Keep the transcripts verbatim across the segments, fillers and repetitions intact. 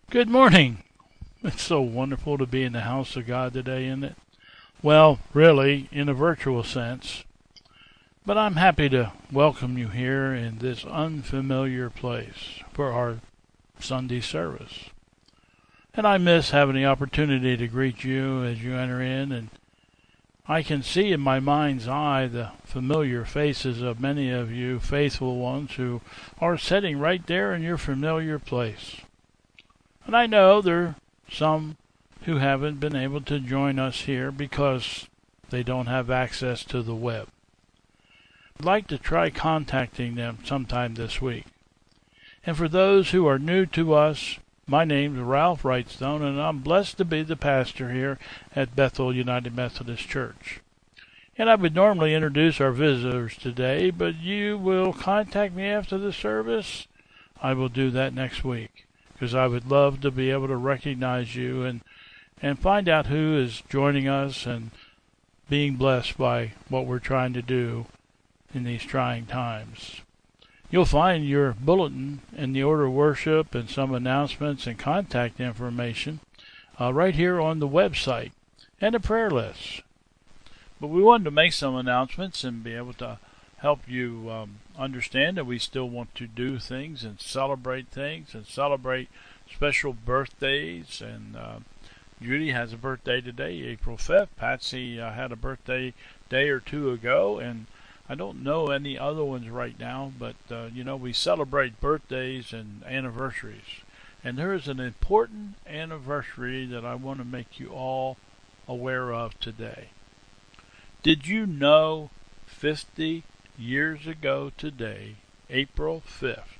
Good morning. It's so wonderful to be in the house of God today, isn't it? Well, really, in a virtual sense. But I'm happy to welcome you here in this unfamiliar place for our Sunday service. And I miss having the opportunity to greet you as you enter in, and I can see in my mind's eye the familiar faces of many of you faithful ones who are sitting right there in your familiar place. And I know there are some who haven't been able to join us here because they don't have access to the web. I'd like to try contacting them sometime this week. And for those who are new to us, my name's Ralph Wrightstone, and I'm blessed to be the pastor here at Bethel United Methodist Church. And I would normally introduce our visitors today, but you will contact me after the service. I will do that next week, because I would love to be able to recognize you and, and find out who is joining us and being blessed by what we're trying to do in these trying times. You'll find your bulletin in the order of worship and some announcements and contact information uh, right here on the website and a prayer list. But we wanted to make some announcements and be able to help you um, understand that we still want to do things and celebrate things and celebrate special birthdays. And uh, Judy has a birthday today, April fifth. Patsy uh, had a birthday day or two ago, and I don't know any other ones right now, but uh, you know, we celebrate birthdays and anniversaries. And there is an important anniversary that I want to make you all aware of today. Did you know fifty years ago today, April fifth,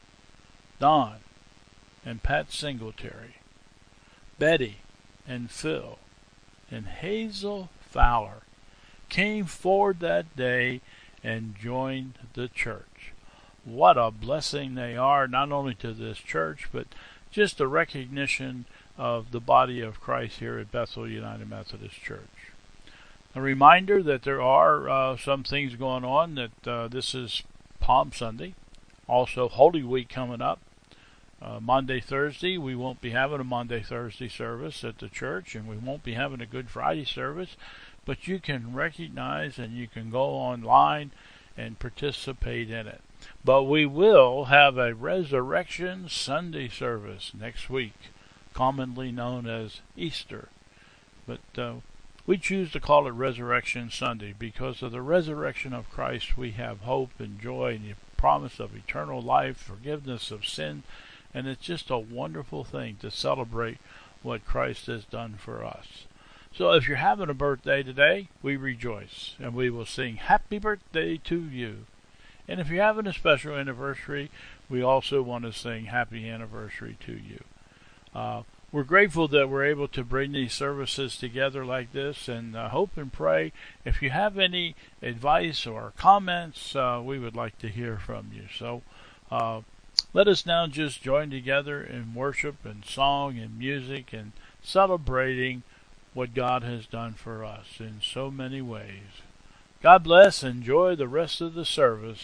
Don and Pat Singletary, Betty and Phil, and Hazel Fowler came forward that day and joined the church? What a blessing they are, not only to this church, but just a recognition of the body of Christ here at Bethel United Methodist Church. A reminder that there are uh, some things going on, that uh, this is Palm Sunday, also Holy Week coming up. Uh, Monday, Thursday, we won't be having a Monday, Thursday service at the church, and we won't be having a Good Friday service, but you can recognize and you can go online and participate in it. But we will have a Resurrection Sunday service next week, commonly known as Easter. But uh, we choose to call it Resurrection Sunday because of the resurrection of Christ. We have hope and joy and the promise of eternal life, forgiveness of sin, and it's just a wonderful thing to celebrate what Christ has done for us. So if you're having a birthday today, we rejoice, and we will sing happy birthday to you. And if you're having a special anniversary, we also want to sing happy anniversary to you. Uh, we're grateful that we're able to bring these services together like this, and uh, hope and pray. If you have any advice or comments, uh, we would like to hear from you. So uh, let us now just join together in worship and song and music and celebrating what God has done for us in so many ways. God bless. Enjoy the rest of the service.